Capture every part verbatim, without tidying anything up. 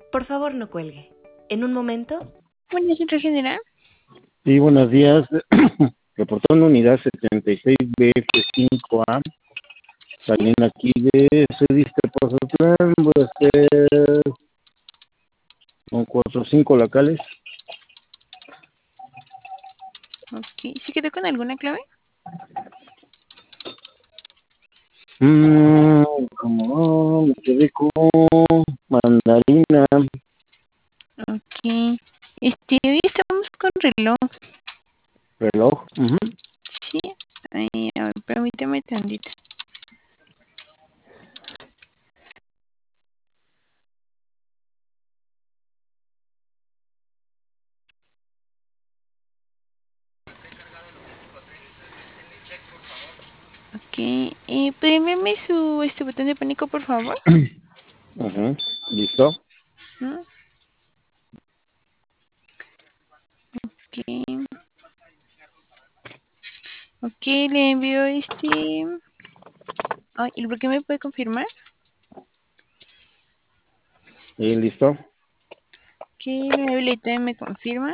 Por favor, no cuelgue. En un momento. Bueno, centro general. Sí, buenos días. Reportando unidad setenta y seis B F cinco A. Sí. Saliendo aquí de Cediste Pozotlán. Voy a hacer un cuatro o cinco locales. Ok. ¿Se quedó con alguna clave? Mmm, como no, me quedé con mandarina. Ok. Este, hoy estamos con reloj. Reloj. Uh-huh. Sí. Ay, a ver, permíteme tantito. Ok. Eh, ¿pueden verme su este botón de pánico, por favor? Uh-huh. ¿Listo? ¿No? Ok. Ok, le envío este... Ay, ¿y por qué me puede confirmar? ¿Y listo? Ok, le habilita y me confirma.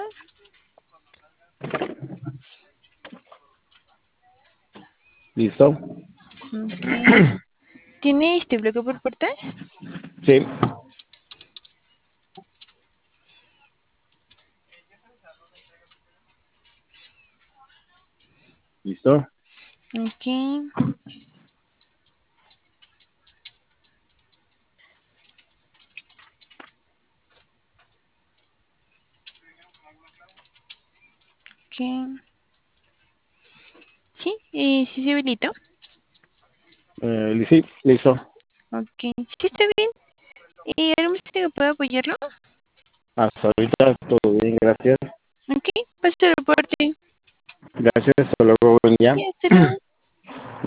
¿Listo? Ok. ¿Tiene este bloque por puerta? Sí. ¿Listo? Ok. Ok. Sí, eh, sí se habilitó. Eh, sí, listo. Ok, sí está bien. ¿Y algo más que pueda apoyarlo? Hasta ahorita todo bien, gracias. Ok, paso el reporte. Gracias, hasta luego, buen día. Sí, hasta luego.